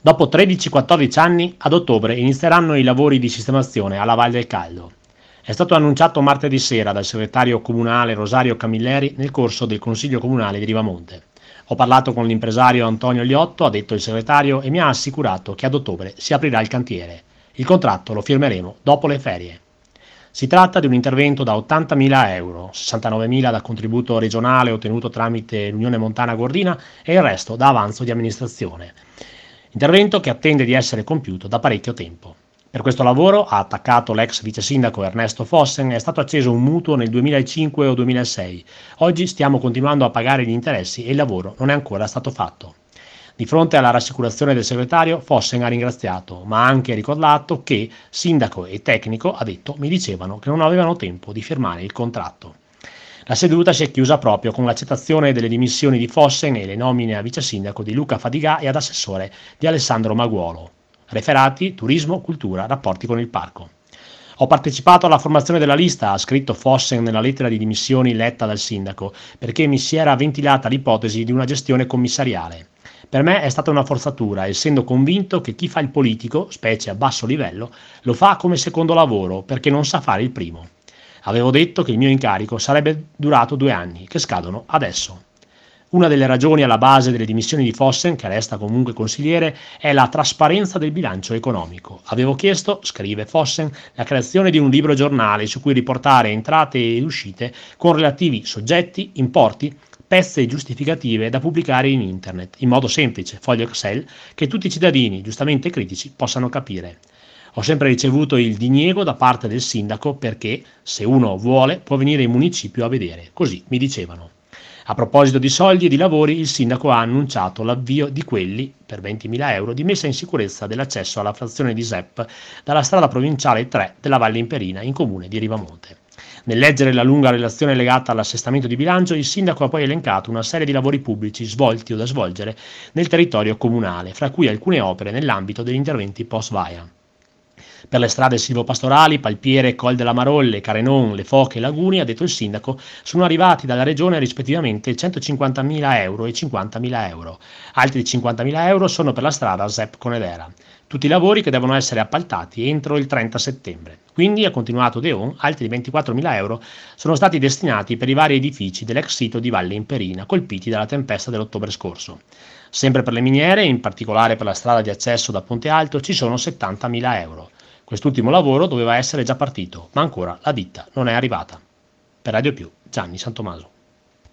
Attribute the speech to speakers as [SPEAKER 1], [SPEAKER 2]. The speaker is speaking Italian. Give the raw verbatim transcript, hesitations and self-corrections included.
[SPEAKER 1] Dopo tredici quattordici anni, ad ottobre inizieranno i lavori di sistemazione alla Val del Caldo. È stato annunciato martedì sera dal segretario comunale Rosario Camilleri nel corso del Consiglio Comunale di Rivamonte. Ho parlato con l'impresario Antonio Liotto, ha detto il segretario, e mi ha assicurato che ad ottobre si aprirà il cantiere. Il contratto lo firmeremo dopo le ferie. Si tratta di un intervento da ottantamila euro, sessantanovemila da contributo regionale ottenuto tramite l'Unione Montana Gordina e il resto da avanzo di amministrazione. Intervento che attende di essere compiuto da parecchio tempo. Per questo lavoro, ha attaccato l'ex vice sindaco Ernesto Fossen, è stato acceso un mutuo nel duemilacinque o duemilasei. Oggi stiamo continuando a pagare gli interessi e il lavoro non è ancora stato fatto. Di fronte alla rassicurazione del segretario, Fossen ha ringraziato, ma ha anche ricordato che sindaco e tecnico, ha detto, mi dicevano che non avevano tempo di firmare il contratto. La seduta si è chiusa proprio con l'accettazione delle dimissioni di Fossen e le nomine a vice sindaco di Luca Fadigà e ad assessore di Alessandro Maguolo. Referati, turismo, cultura, rapporti con il parco. Ho partecipato alla formazione della lista, ha scritto Fossen nella lettera di dimissioni letta dal sindaco, perché mi si era ventilata l'ipotesi di una gestione commissariale. Per me è stata una forzatura, essendo convinto che chi fa il politico, specie a basso livello, lo fa come secondo lavoro perché non sa fare il primo. Avevo detto che il mio incarico sarebbe durato due anni, che scadono adesso. Una delle ragioni alla base delle dimissioni di Fossen, che resta comunque consigliere, è la trasparenza del bilancio economico. Avevo chiesto, scrive Fossen, la creazione di un libro giornale su cui riportare entrate e uscite con relativi soggetti, importi, pezze giustificative da pubblicare in internet, in modo semplice, foglio Excel, che tutti i cittadini, giustamente critici, possano capire. Ho sempre ricevuto il diniego da parte del sindaco perché, se uno vuole, può venire in municipio a vedere. Così mi dicevano. A proposito di soldi e di lavori, il sindaco ha annunciato l'avvio di quelli, per ventimila euro, di messa in sicurezza dell'accesso alla frazione di Sepp dalla strada provinciale tre della Valle Imperina, in comune di Rivamonte. Nel leggere la lunga relazione legata all'assestamento di bilancio, il sindaco ha poi elencato una serie di lavori pubblici svolti o da svolgere nel territorio comunale, fra cui alcune opere nell'ambito degli interventi post-vaia. Per le strade silvopastorali, Palpiere, Col della Marolle, Carenon, Le Foche e Laguni, ha detto il sindaco, sono arrivati dalla regione rispettivamente centocinquantamila euro e cinquantamila euro. Altri cinquantamila euro sono per la strada Sepp Conedera. Tutti i lavori che devono essere appaltati entro il trenta settembre. Quindi, ha continuato Deon, altri ventiquattromila euro sono stati destinati per i vari edifici dell'ex sito di Valle Imperina, colpiti dalla tempesta dell'ottobre scorso. Sempre per le miniere, in particolare per la strada di accesso da Ponte Alto, ci sono settantamila euro. Quest'ultimo lavoro doveva essere già partito, ma ancora la ditta non è arrivata. Per Radio Più, Gianni Santomaso.